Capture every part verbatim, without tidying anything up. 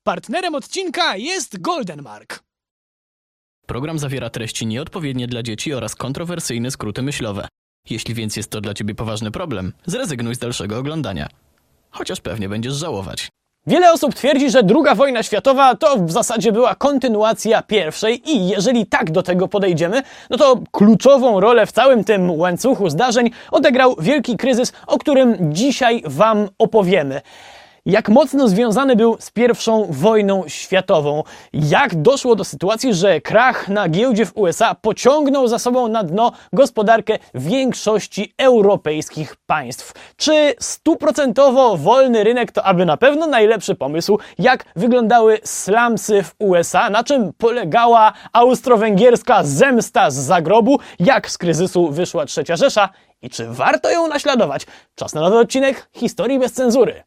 Partnerem odcinka jest Goldenmark. Program zawiera treści nieodpowiednie dla dzieci oraz kontrowersyjne skróty myślowe. Jeśli więc jest to dla ciebie poważny problem, zrezygnuj z dalszego oglądania. Chociaż pewnie będziesz żałować. Wiele osób twierdzi, że druga wojna światowa to w zasadzie była kontynuacja pierwszej i jeżeli tak do tego podejdziemy, no to kluczową rolę w całym tym łańcuchu zdarzeń odegrał wielki kryzys, o którym dzisiaj wam opowiemy. Jak mocno związany był z pierwszą wojną światową? Jak doszło do sytuacji, że krach na giełdzie w U S A pociągnął za sobą na dno gospodarkę większości europejskich państw? Czy stuprocentowo wolny rynek to aby na pewno najlepszy pomysł? Jak wyglądały slumsy w U S A? Na czym polegała austro-węgierska zemsta z zagrobu? Jak z kryzysu wyszła trzecia Rzesza? I czy warto ją naśladować? Czas na nowy odcinek Historii bez cenzury.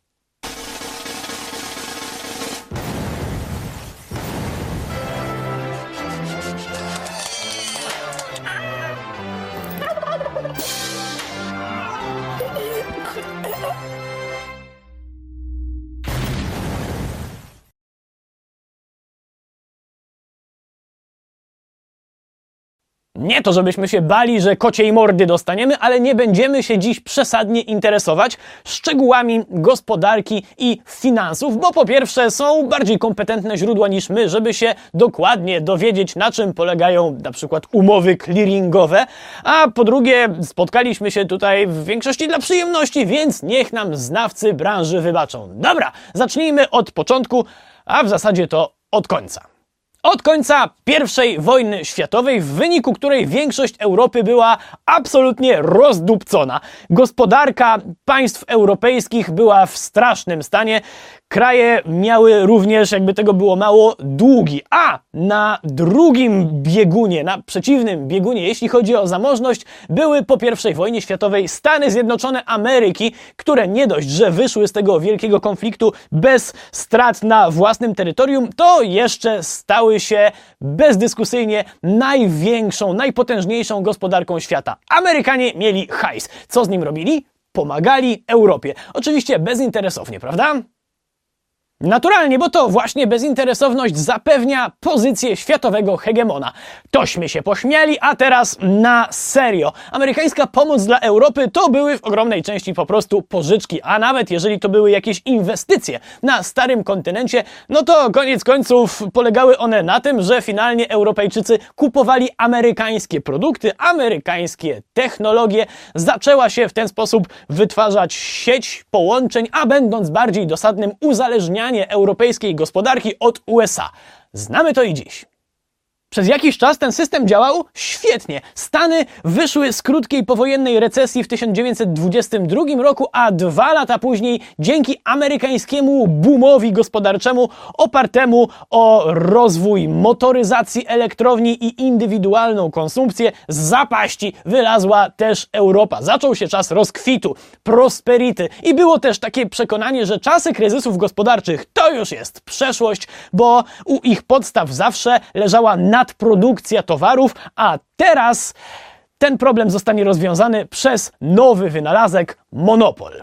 Nie to, żebyśmy się bali, że kociej mordy dostaniemy, ale nie będziemy się dziś przesadnie interesować szczegółami gospodarki i finansów, bo po pierwsze są bardziej kompetentne źródła niż my, żeby się dokładnie dowiedzieć, na czym polegają na przykład umowy clearingowe, a po drugie spotkaliśmy się tutaj w większości dla przyjemności, więc niech nam znawcy branży wybaczą. Dobra, zacznijmy od początku, a w zasadzie to od końca. Od końca pierwszej wojny światowej, w wyniku której większość Europy była absolutnie rozdupcona. Gospodarka państw europejskich była w strasznym stanie. Kraje miały również, jakby tego było mało, długi. A na drugim biegunie, na przeciwnym biegunie, jeśli chodzi o zamożność, były po pierwszej wojnie światowej Stany Zjednoczone Ameryki, które nie dość, że wyszły z tego wielkiego konfliktu bez strat na własnym terytorium, to jeszcze stały się bezdyskusyjnie największą, najpotężniejszą gospodarką świata. Amerykanie mieli hajs. Co z nim robili? Pomagali Europie. Oczywiście bezinteresownie, prawda? Naturalnie, bo to właśnie bezinteresowność zapewnia pozycję światowego hegemona. Tośmy się pośmiali, a teraz na serio. Amerykańska pomoc dla Europy to były w ogromnej części po prostu pożyczki, a nawet jeżeli to były jakieś inwestycje na starym kontynencie, no to koniec końców polegały one na tym, że finalnie Europejczycy kupowali amerykańskie produkty, amerykańskie technologie. Zaczęła się w ten sposób wytwarzać sieć połączeń, a będąc bardziej dosadnym uzależnianiem europejskiej gospodarki od U S A. Znamy to i dziś. Przez jakiś czas ten system działał świetnie. Stany wyszły z krótkiej powojennej recesji w tysiąc dziewięćset dwudziestym drugim roku, a dwa lata później dzięki amerykańskiemu boomowi gospodarczemu opartemu o rozwój motoryzacji elektrowni i indywidualną konsumpcję z zapaści wylazła też Europa. Zaczął się czas rozkwitu, prosperity i było też takie przekonanie, że czasy kryzysów gospodarczych to już jest przeszłość, bo u ich podstaw zawsze leżała nadprodukcja towarów, a teraz ten problem zostanie rozwiązany przez nowy wynalazek – monopol.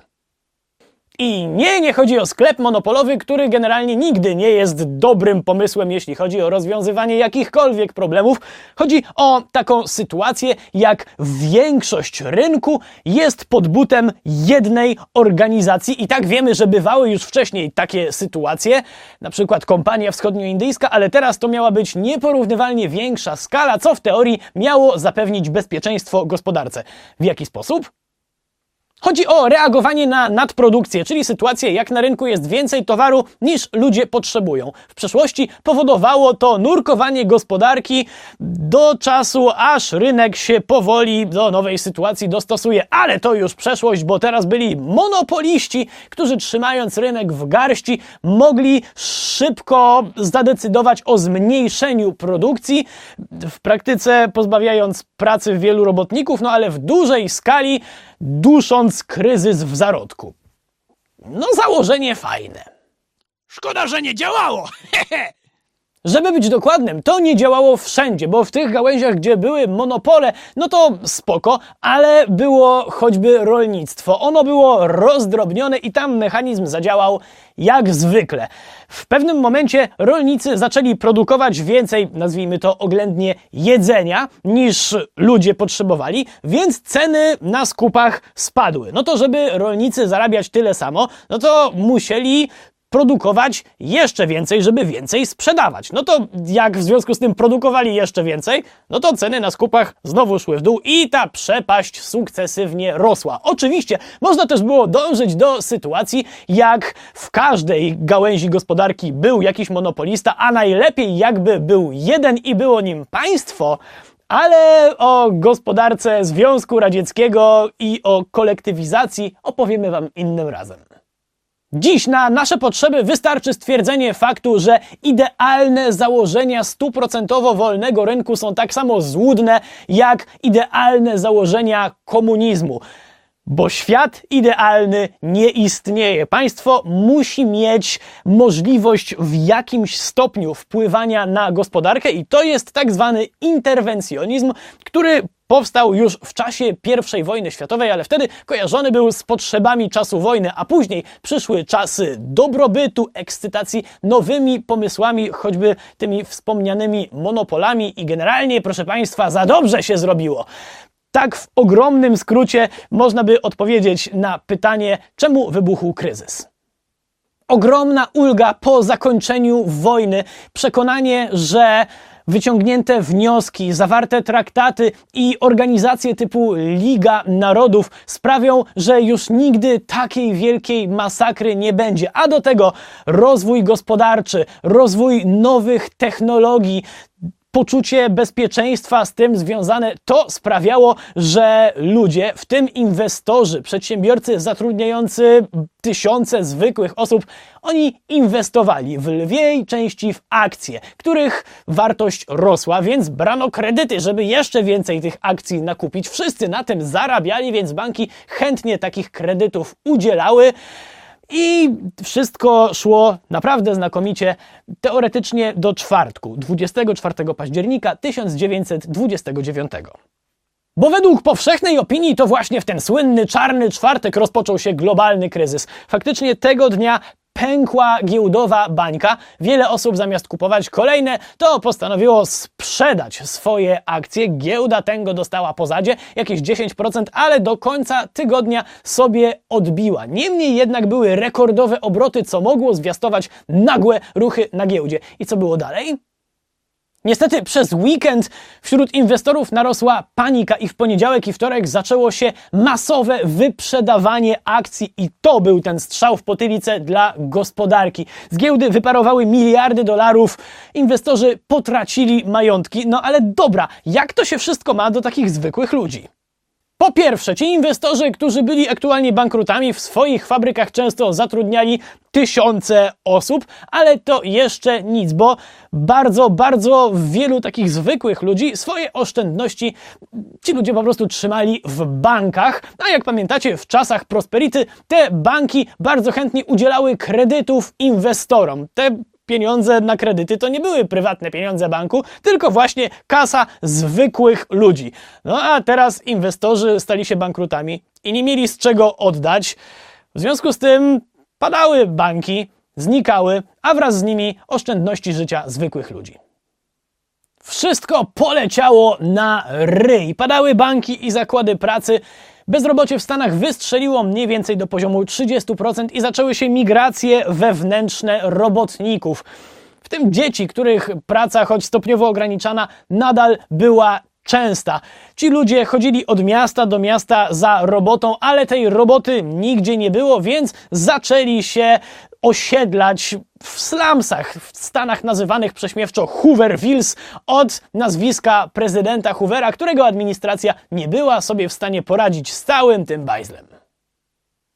I nie, nie chodzi o sklep monopolowy, który generalnie nigdy nie jest dobrym pomysłem, jeśli chodzi o rozwiązywanie jakichkolwiek problemów. Chodzi o taką sytuację, jak większość rynku jest pod butem jednej organizacji. I tak wiemy, że bywały już wcześniej takie sytuacje, na przykład kompania wschodnioindyjska, ale teraz to miała być nieporównywalnie większa skala, co w teorii miało zapewnić bezpieczeństwo gospodarce. W jaki sposób? Chodzi o reagowanie na nadprodukcję, czyli sytuację, jak na rynku jest więcej towaru niż ludzie potrzebują. W przeszłości powodowało to nurkowanie gospodarki do czasu, aż rynek się powoli do nowej sytuacji dostosuje. Ale to już przeszłość, bo teraz byli monopoliści, którzy trzymając rynek w garści mogli szybko zadecydować o zmniejszeniu produkcji, w praktyce pozbawiając pracy wielu robotników, no ale w dużej skali dusząc kryzys w zarodku. No założenie fajne. Szkoda, że nie działało. Żeby być dokładnym, to nie działało wszędzie, bo w tych gałęziach, gdzie były monopole, no to spoko, ale było choćby rolnictwo. Ono było rozdrobnione i tam mechanizm zadziałał jak zwykle. W pewnym momencie rolnicy zaczęli produkować więcej, nazwijmy to oględnie, jedzenia niż ludzie potrzebowali, więc ceny na skupach spadły. No to żeby rolnicy zarabiać tyle samo, no to musieli produkować jeszcze więcej, żeby więcej sprzedawać. No to jak w związku z tym produkowali jeszcze więcej, no to ceny na skupach znowu szły w dół i ta przepaść sukcesywnie rosła. Oczywiście można też było dążyć do sytuacji, jak w każdej gałęzi gospodarki był jakiś monopolista, a najlepiej jakby był jeden i było nim państwo, ale o gospodarce Związku Radzieckiego i o kolektywizacji opowiemy wam innym razem. Dziś na nasze potrzeby wystarczy stwierdzenie faktu, że idealne założenia stuprocentowo wolnego rynku są tak samo złudne jak idealne założenia komunizmu. Bo świat idealny nie istnieje. Państwo musi mieć możliwość w jakimś stopniu wpływania na gospodarkę i to jest tak zwany interwencjonizm, który powstał już w czasie pierwszej wojny światowej, ale wtedy kojarzony był z potrzebami czasu wojny, a później przyszły czasy dobrobytu, ekscytacji nowymi pomysłami, choćby tymi wspomnianymi monopolami i generalnie, proszę Państwa, za dobrze się zrobiło. Tak w ogromnym skrócie można by odpowiedzieć na pytanie, czemu wybuchł kryzys. Ogromna ulga po zakończeniu wojny, przekonanie, że wyciągnięte wnioski, zawarte traktaty i organizacje typu Liga Narodów sprawią, że już nigdy takiej wielkiej masakry nie będzie. A do tego rozwój gospodarczy, rozwój nowych technologii, poczucie bezpieczeństwa z tym związane, to sprawiało, że ludzie, w tym inwestorzy, przedsiębiorcy zatrudniający tysiące zwykłych osób, oni inwestowali w lwiej części w akcje, których wartość rosła, więc brano kredyty, żeby jeszcze więcej tych akcji nakupić. Wszyscy na tym zarabiali, więc banki chętnie takich kredytów udzielały. I wszystko szło naprawdę znakomicie, teoretycznie do czwartku, dwudziestego czwartego października tysiąc dziewięćset dwudziestego dziewiątego. Bo według powszechnej opinii to właśnie w ten słynny czarny czwartek rozpoczął się globalny kryzys. Faktycznie tego dnia pękła giełdowa bańka. Wiele osób zamiast kupować kolejne, to postanowiło sprzedać swoje akcje. Giełda Tęgo dostała po zadzie jakieś dziesięć procent, ale do końca tygodnia sobie odbiła. Niemniej jednak były rekordowe obroty, co mogło zwiastować nagłe ruchy na giełdzie. I co było dalej? Niestety przez weekend wśród inwestorów narosła panika i w poniedziałek i wtorek zaczęło się masowe wyprzedawanie akcji i to był ten strzał w potylicę dla gospodarki. Z giełdy wyparowały miliardy dolarów, inwestorzy potracili majątki, no ale dobra, jak to się wszystko ma do takich zwykłych ludzi? Po pierwsze, ci inwestorzy, którzy byli aktualnie bankrutami, w swoich fabrykach często zatrudniali tysiące osób, ale to jeszcze nic, bo bardzo, bardzo wielu takich zwykłych ludzi swoje oszczędności ci ludzie po prostu trzymali w bankach, a jak pamiętacie, w czasach prosperity te banki bardzo chętnie udzielały kredytów inwestorom. Te pieniądze na kredyty to nie były prywatne pieniądze banku, tylko właśnie kasa zwykłych ludzi. No a teraz inwestorzy stali się bankrutami i nie mieli z czego oddać. W związku z tym padały banki, znikały, a wraz z nimi oszczędności życia zwykłych ludzi. Wszystko poleciało na ryj. Padały banki i zakłady pracy. Bezrobocie w Stanach wystrzeliło mniej więcej do poziomu trzydziestu procent i zaczęły się migracje wewnętrzne robotników. W tym dzieci, których praca, choć stopniowo ograniczana, nadal była częsta. Ci ludzie chodzili od miasta do miasta za robotą, ale tej roboty nigdzie nie było, więc zaczęli się osiedlać w slumsach, w Stanach nazywanych prześmiewczo Hoovervilles od nazwiska prezydenta Hoovera, którego administracja nie była sobie w stanie poradzić z całym tym bajzlem.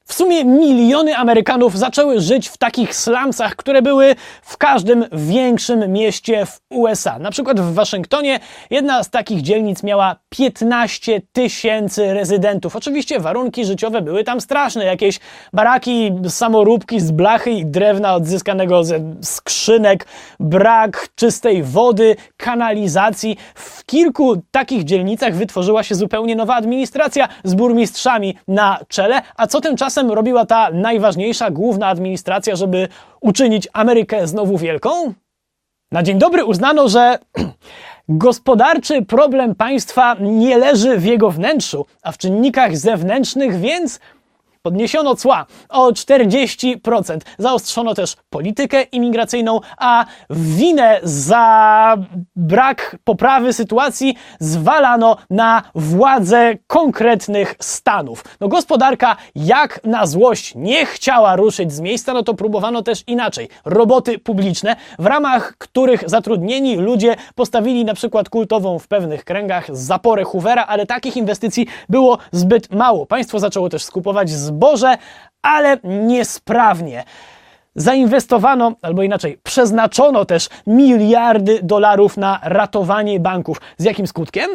W sumie miliony Amerykanów zaczęły żyć w takich slumsach, które były w każdym większym mieście w U S A. Na przykład w Waszyngtonie jedna z takich dzielnic miała piętnaście tysięcy rezydentów. Oczywiście warunki życiowe były tam straszne. Jakieś baraki, samoróbki z blachy i drewna odzyskanego ze skrzynek, brak czystej wody, kanalizacji. W kilku takich dzielnicach wytworzyła się zupełnie nowa administracja z burmistrzami na czele. A co tymczasem robiła ta najważniejsza, główna administracja, żeby uczynić Amerykę znowu wielką? Na dzień dobry uznano, że gospodarczy problem państwa nie leży w jego wnętrzu, a w czynnikach zewnętrznych, więc podniesiono cła o czterdzieści procent. Zaostrzono też politykę imigracyjną, a winę za brak poprawy sytuacji zwalano na władze konkretnych stanów. No gospodarka jak na złość nie chciała ruszyć z miejsca, no to próbowano też inaczej. Roboty publiczne, w ramach których zatrudnieni ludzie postawili na przykład kultową w pewnych kręgach zaporę Hoovera, ale takich inwestycji było zbyt mało. Państwo zaczęło też skupować zboże, ale niesprawnie. Zainwestowano, albo inaczej, przeznaczono też miliardy dolarów na ratowanie banków. Z jakim skutkiem?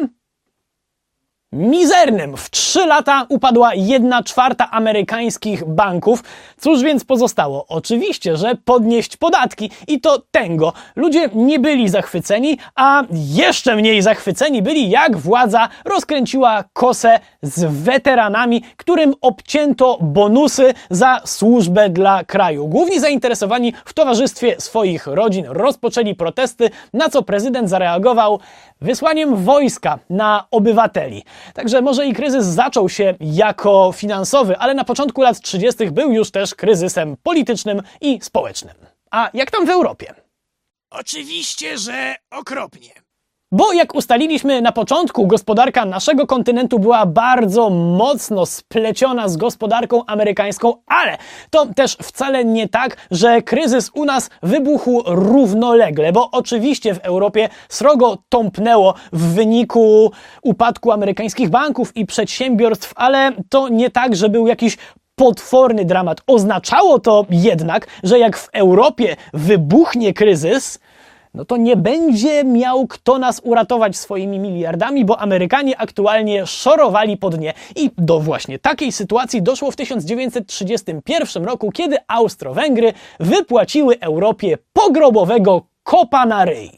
Mizernym. W trzy lata upadła jedna czwarta amerykańskich banków. Cóż więc pozostało? Oczywiście, że podnieść podatki i to tęgo. Ludzie nie byli zachwyceni, a jeszcze mniej zachwyceni byli, jak władza rozkręciła kosę z weteranami, którym obcięto bonusy za służbę dla kraju. Główni zainteresowani w towarzystwie swoich rodzin rozpoczęli protesty, na co prezydent zareagował wysłaniem wojska na obywateli. Także może i kryzys zaczął się jako finansowy, ale na początku lat trzydziestych był już też kryzysem politycznym i społecznym. A jak tam w Europie? Oczywiście, że okropnie. Bo jak ustaliliśmy na początku, gospodarka naszego kontynentu była bardzo mocno spleciona z gospodarką amerykańską, ale to też wcale nie tak, że kryzys u nas wybuchł równolegle, bo oczywiście w Europie srogo tąpnęło w wyniku upadku amerykańskich banków i przedsiębiorstw, ale to nie tak, że był jakiś potworny dramat. Oznaczało to jednak, że jak w Europie wybuchnie kryzys, no to nie będzie miał kto nas uratować swoimi miliardami, bo Amerykanie aktualnie szorowali po dnie. I do właśnie takiej sytuacji doszło w tysiąc dziewięćset trzydziestym pierwszym roku, kiedy Austro-Węgry wypłaciły Europie pogrobowego kopa na ryj.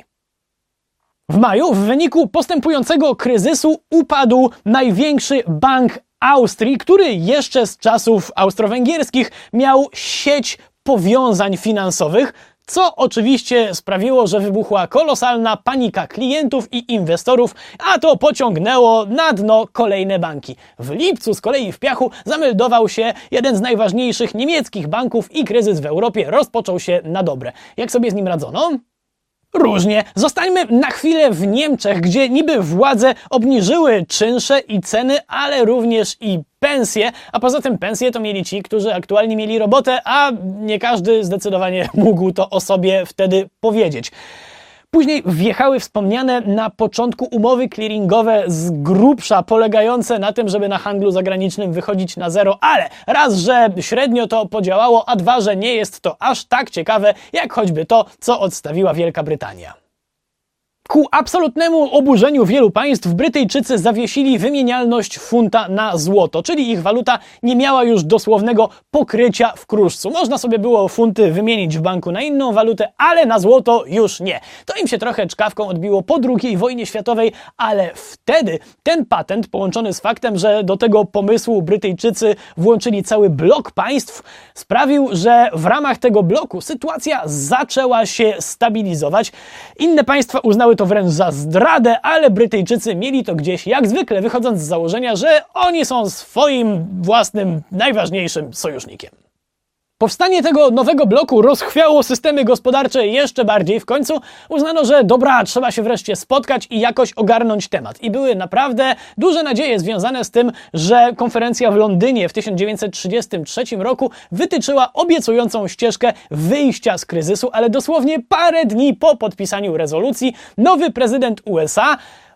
W maju w wyniku postępującego kryzysu upadł największy bank Austrii, który jeszcze z czasów austro-węgierskich miał sieć powiązań finansowych, co oczywiście sprawiło, że wybuchła kolosalna panika klientów i inwestorów, a to pociągnęło na dno kolejne banki. W lipcu z kolei w piachu zameldował się jeden z najważniejszych niemieckich banków i kryzys w Europie rozpoczął się na dobre. Jak sobie z nim radzono? Różnie. Zostańmy na chwilę w Niemczech, gdzie niby władze obniżyły czynsze i ceny, ale również i pensje, a poza tym pensje to mieli ci, którzy aktualnie mieli robotę, a nie każdy zdecydowanie mógł to o sobie wtedy powiedzieć. Później wjechały wspomniane na początku umowy clearingowe z grubsza, polegające na tym, żeby na handlu zagranicznym wychodzić na zero, ale raz, że średnio to podziałało, a dwa, że nie jest to aż tak ciekawe, jak choćby to, co odstawiła Wielka Brytania. Ku absolutnemu oburzeniu wielu państw Brytyjczycy zawiesili wymienialność funta na złoto, czyli ich waluta nie miała już dosłownego pokrycia w kruszcu. Można sobie było funty wymienić w banku na inną walutę, ale na złoto już nie. To im się trochę czkawką odbiło po drugiej wojnie światowej, ale wtedy ten patent połączony z faktem, że do tego pomysłu Brytyjczycy włączyli cały blok państw, sprawił, że w ramach tego bloku sytuacja zaczęła się stabilizować. Inne państwa uznały to wręcz za zdradę, ale Brytyjczycy mieli to gdzieś jak zwykle, wychodząc z założenia, że oni są swoim własnym najważniejszym sojusznikiem. Powstanie tego nowego bloku rozchwiało systemy gospodarcze jeszcze bardziej. W końcu uznano, że dobra, trzeba się wreszcie spotkać i jakoś ogarnąć temat. I były naprawdę duże nadzieje związane z tym, że konferencja w Londynie w tysiąc dziewięćset trzydziestym trzecim roku wytyczyła obiecującą ścieżkę wyjścia z kryzysu, ale dosłownie parę dni po podpisaniu rezolucji nowy prezydent U S A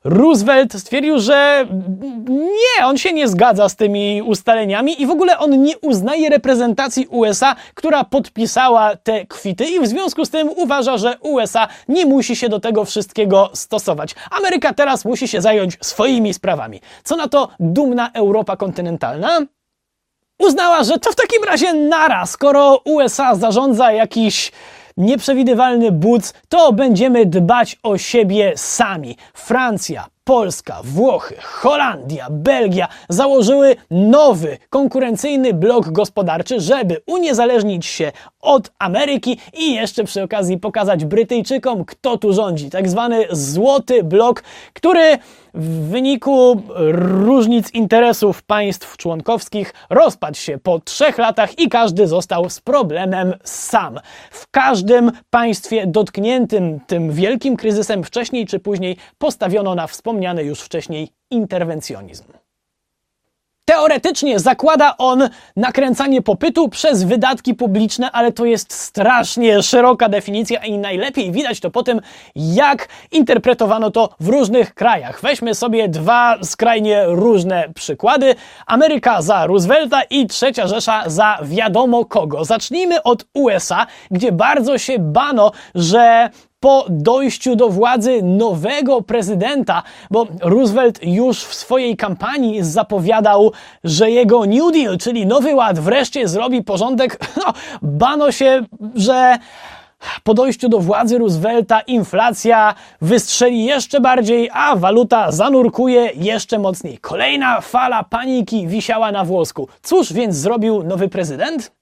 Roosevelt stwierdził, że nie, on się nie zgadza z tymi ustaleniami i w ogóle on nie uznaje reprezentacji U S A, która podpisała te kwity i w związku z tym uważa, że U S A nie musi się do tego wszystkiego stosować. Ameryka teraz musi się zająć swoimi sprawami. Co na to dumna Europa kontynentalna? Uznała, że to w takim razie nara, skoro U S A zarządza jakiś nieprzewidywalny buc, to będziemy dbać o siebie sami. Francja, Polska, Włochy, Holandia, Belgia założyły nowy, konkurencyjny blok gospodarczy, żeby uniezależnić się od Ameryki i jeszcze przy okazji pokazać Brytyjczykom, kto tu rządzi. Tak zwany złoty blok, który w wyniku różnic interesów państw członkowskich rozpadł się po trzech latach i każdy został z problemem sam. W każdym państwie dotkniętym tym wielkim kryzysem wcześniej czy później postawiono na wspomniany już wcześniej interwencjonizm. Teoretycznie zakłada on nakręcanie popytu przez wydatki publiczne, ale to jest strasznie szeroka definicja i najlepiej widać to po tym, jak interpretowano to w różnych krajach. Weźmy sobie dwa skrajnie różne przykłady. Ameryka za Roosevelta i Trzecia Rzesza za wiadomo kogo. Zacznijmy od U S A, gdzie bardzo się bano, że po dojściu do władzy nowego prezydenta, bo Roosevelt już w swojej kampanii zapowiadał, że jego New Deal, czyli Nowy Ład, wreszcie zrobi porządek. No, bano się, że po dojściu do władzy Roosevelta inflacja wystrzeli jeszcze bardziej, a waluta zanurkuje jeszcze mocniej. Kolejna fala paniki wisiała na włosku. Cóż więc zrobił nowy prezydent?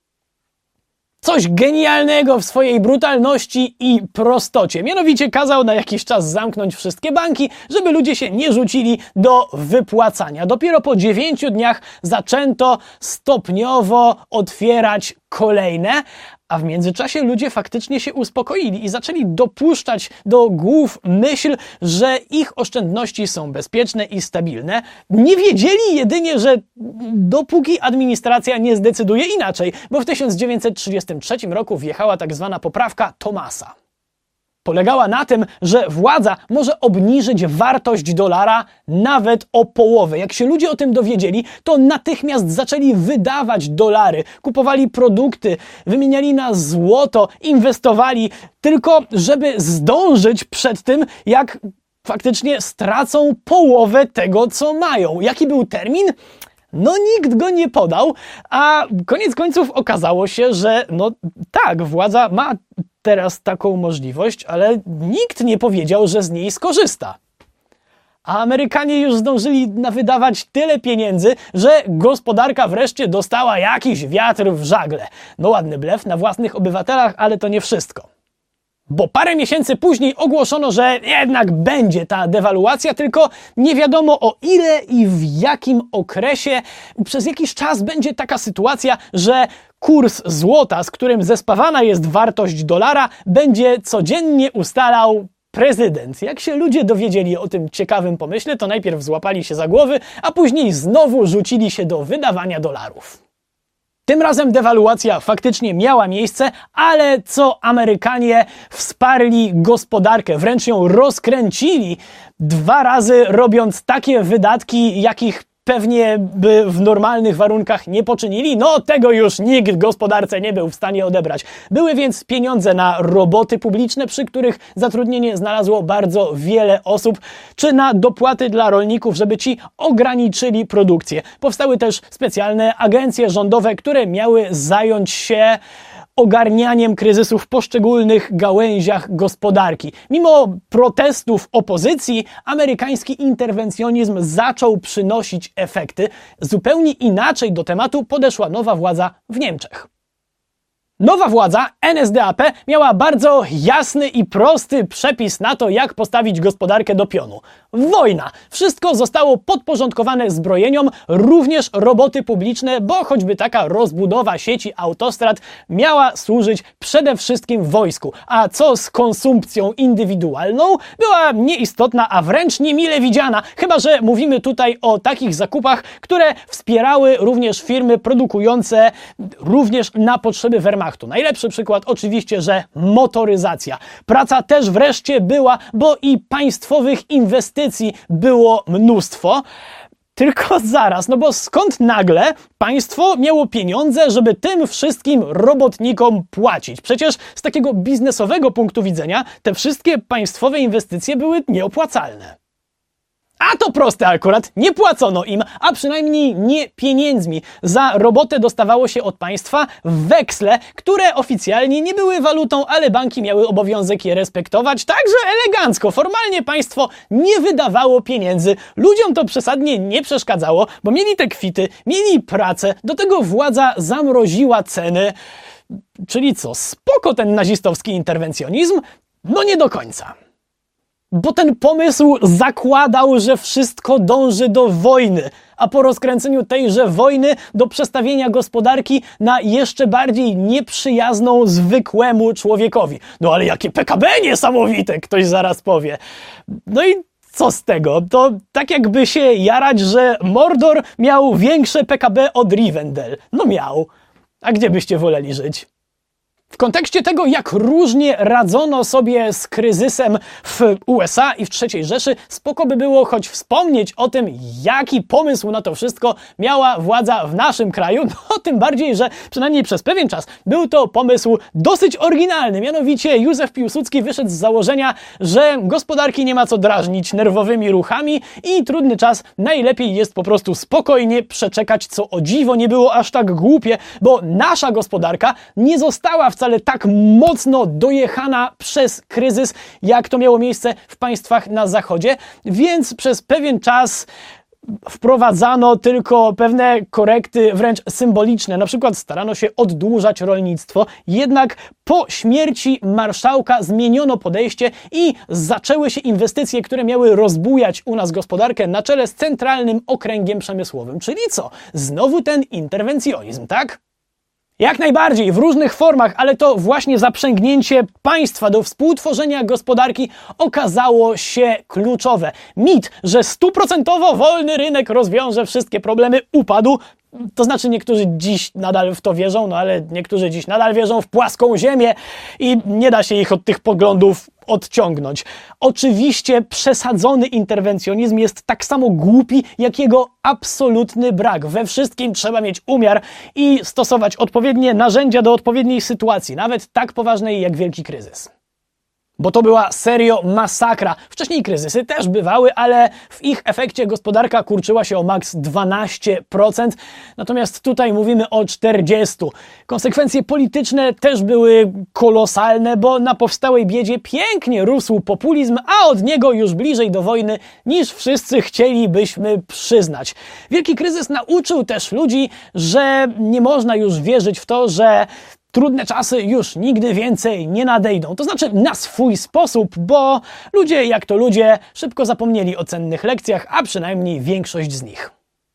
Coś genialnego w swojej brutalności i prostocie. Mianowicie kazał na jakiś czas zamknąć wszystkie banki, żeby ludzie się nie rzucili do wypłacania. Dopiero po dziewięciu dniach zaczęto stopniowo otwierać kolejne, a w międzyczasie ludzie faktycznie się uspokoili i zaczęli dopuszczać do głów myśl, że ich oszczędności są bezpieczne i stabilne. Nie wiedzieli jedynie, że dopóki administracja nie zdecyduje inaczej, bo w tysiąc dziewięćset trzydziestym trzecim roku wjechała tak zwana poprawka Thomasa. Polegała na tym, że władza może obniżyć wartość dolara nawet o połowę. Jak się ludzie o tym dowiedzieli, to natychmiast zaczęli wydawać dolary, kupowali produkty, wymieniali na złoto, inwestowali, tylko żeby zdążyć przed tym, jak faktycznie stracą połowę tego, co mają. Jaki był termin? No nikt go nie podał, a koniec końców okazało się, że no tak, władza ma teraz taką możliwość, ale nikt nie powiedział, że z niej skorzysta. A Amerykanie już zdążyli nawydawać tyle pieniędzy, że gospodarka wreszcie dostała jakiś wiatr w żagle. No ładny blef na własnych obywatelach, ale to nie wszystko. Bo parę miesięcy później ogłoszono, że jednak będzie ta dewaluacja, tylko nie wiadomo o ile i w jakim okresie. Przez jakiś czas będzie taka sytuacja, że kurs złota, z którym zespawana jest wartość dolara, będzie codziennie ustalał prezydent. Jak się ludzie dowiedzieli o tym ciekawym pomyśle, to najpierw złapali się za głowy, a później znowu rzucili się do wydawania dolarów. Tym razem dewaluacja faktycznie miała miejsce, ale co Amerykanie wsparli gospodarkę, wręcz ją rozkręcili, dwa razy robiąc takie wydatki, jakich pewnie by w normalnych warunkach nie poczynili, no tego już nikt gospodarce nie był w stanie odebrać. Były więc pieniądze na roboty publiczne, przy których zatrudnienie znalazło bardzo wiele osób, czy na dopłaty dla rolników, żeby ci ograniczyli produkcję. Powstały też specjalne agencje rządowe, które miały zająć się ogarnianiem kryzysu w poszczególnych gałęziach gospodarki. Mimo protestów opozycji, amerykański interwencjonizm zaczął przynosić efekty. Zupełnie inaczej do tematu podeszła nowa władza w Niemczech. Nowa władza, N S D A P, miała bardzo jasny i prosty przepis na to, jak postawić gospodarkę do pionu. Wojna. Wszystko zostało podporządkowane zbrojeniom, również roboty publiczne, bo choćby taka rozbudowa sieci autostrad miała służyć przede wszystkim wojsku. A co z konsumpcją indywidualną? Była nieistotna, a wręcz niemile widziana, chyba że mówimy tutaj o takich zakupach, które wspierały również firmy produkujące również na potrzeby Wehrmachtu. szachtu. Najlepszy przykład oczywiście, że motoryzacja. Praca też wreszcie była, bo i państwowych inwestycji było mnóstwo. Tylko zaraz, no bo skąd nagle państwo miało pieniądze, żeby tym wszystkim robotnikom płacić? Przecież z takiego biznesowego punktu widzenia te wszystkie państwowe inwestycje były nieopłacalne. A to proste akurat, nie płacono im, a przynajmniej nie pieniędzmi. Za robotę dostawało się od państwa weksle, które oficjalnie nie były walutą, ale banki miały obowiązek je respektować, także elegancko. Formalnie państwo nie wydawało pieniędzy. Ludziom to przesadnie nie przeszkadzało, bo mieli te kwity, mieli pracę, do tego władza zamroziła ceny. Czyli co, spoko ten nazistowski interwencjonizm? No nie do końca. Bo ten pomysł zakładał, że wszystko dąży do wojny, a po rozkręceniu tejże wojny do przestawienia gospodarki na jeszcze bardziej nieprzyjazną zwykłemu człowiekowi. No ale jakie P K B niesamowite, ktoś zaraz powie. No i co z tego? To tak jakby się jarać, że Mordor miał większe P K B od Rivendell. No miał. A gdzie byście woleli żyć? W kontekście tego, jak różnie radzono sobie z kryzysem w U S A i w trzeciej Rzeszy, spoko by było choć wspomnieć o tym, jaki pomysł na to wszystko miała władza w naszym kraju, no tym bardziej, że przynajmniej przez pewien czas był to pomysł dosyć oryginalny. Mianowicie Józef Piłsudski wyszedł z założenia, że gospodarki nie ma co drażnić nerwowymi ruchami i trudny czas najlepiej jest po prostu spokojnie przeczekać, co o dziwo nie było aż tak głupie, bo nasza gospodarka nie została w wcale tak mocno dojechana przez kryzys, jak to miało miejsce w państwach na zachodzie, więc przez pewien czas wprowadzano tylko pewne korekty wręcz symboliczne. Na przykład starano się oddłużać rolnictwo, jednak po śmierci marszałka zmieniono podejście i zaczęły się inwestycje, które miały rozbujać u nas gospodarkę na czele z centralnym okręgiem przemysłowym. Czyli co? Znowu ten interwencjonizm, tak? Jak najbardziej, w różnych formach, ale to właśnie zaprzęgnięcie państwa do współtworzenia gospodarki okazało się kluczowe. Mit, że stuprocentowo wolny rynek rozwiąże wszystkie problemy, upadł. To znaczy niektórzy dziś nadal w to wierzą, no ale niektórzy dziś nadal wierzą w płaską ziemię i nie da się ich od tych poglądów odciągnąć. Oczywiście przesadzony interwencjonizm jest tak samo głupi, jak jego absolutny brak. We wszystkim trzeba mieć umiar i stosować odpowiednie narzędzia do odpowiedniej sytuacji, nawet tak poważnej jak wielki kryzys. Bo to była serio masakra. Wcześniej kryzysy też bywały, ale w ich efekcie gospodarka kurczyła się o maks dwanaście procent, natomiast tutaj mówimy o czterdzieści procent. Konsekwencje polityczne też były kolosalne, bo na powstałej biedzie pięknie rósł populizm, a od niego już bliżej do wojny niż wszyscy chcielibyśmy przyznać. Wielki kryzys nauczył też ludzi, że nie można już wierzyć w to, że trudne czasy już nigdy więcej nie nadejdą. To znaczy na swój sposób, bo ludzie jak to ludzie szybko zapomnieli o cennych lekcjach, a przynajmniej większość z nich.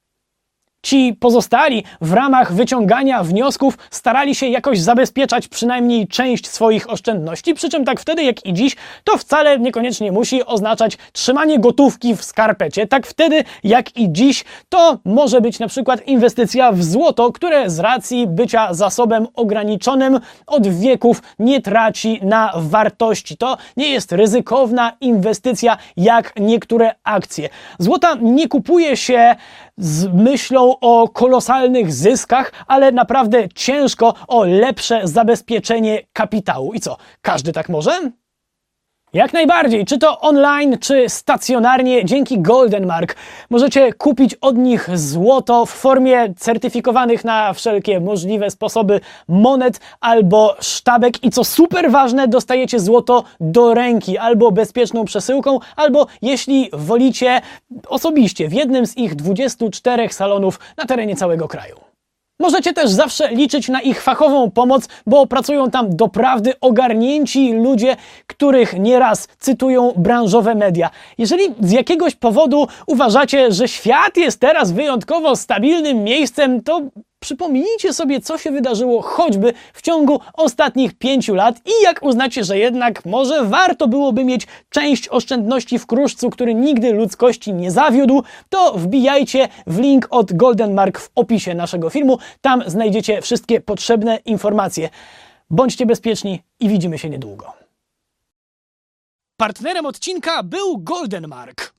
Ci pozostali w ramach wyciągania wniosków starali się jakoś zabezpieczać przynajmniej część swoich oszczędności, przy czym tak wtedy jak i dziś to wcale niekoniecznie musi oznaczać trzymanie gotówki w skarpecie. Tak wtedy jak i dziś to może być na przykład inwestycja w złoto, które z racji bycia zasobem ograniczonym od wieków nie traci na wartości. To nie jest ryzykowna inwestycja jak niektóre akcje. Złota nie kupuje się z myślą o kolosalnych zyskach, ale naprawdę ciężko o lepsze zabezpieczenie kapitału. I co, każdy tak może? Jak najbardziej, czy to online, czy stacjonarnie, dzięki Goldenmark możecie kupić od nich złoto w formie certyfikowanych na wszelkie możliwe sposoby monet albo sztabek i co super ważne, dostajecie złoto do ręki albo bezpieczną przesyłką, albo jeśli wolicie osobiście w jednym z ich dwudziestu czterech salonów na terenie całego kraju. Możecie też zawsze liczyć na ich fachową pomoc, bo pracują tam doprawdy ogarnięci ludzie, których nieraz cytują branżowe media. Jeżeli z jakiegoś powodu uważacie, że świat jest teraz wyjątkowo stabilnym miejscem, to przypomnijcie sobie, co się wydarzyło choćby w ciągu ostatnich pięciu lat i jak uznacie, że jednak może warto byłoby mieć część oszczędności w kruszcu, który nigdy ludzkości nie zawiódł, to wbijajcie w link od Golden Mark w opisie naszego filmu. Tam znajdziecie wszystkie potrzebne informacje. Bądźcie bezpieczni i widzimy się niedługo. Partnerem odcinka był Golden Mark.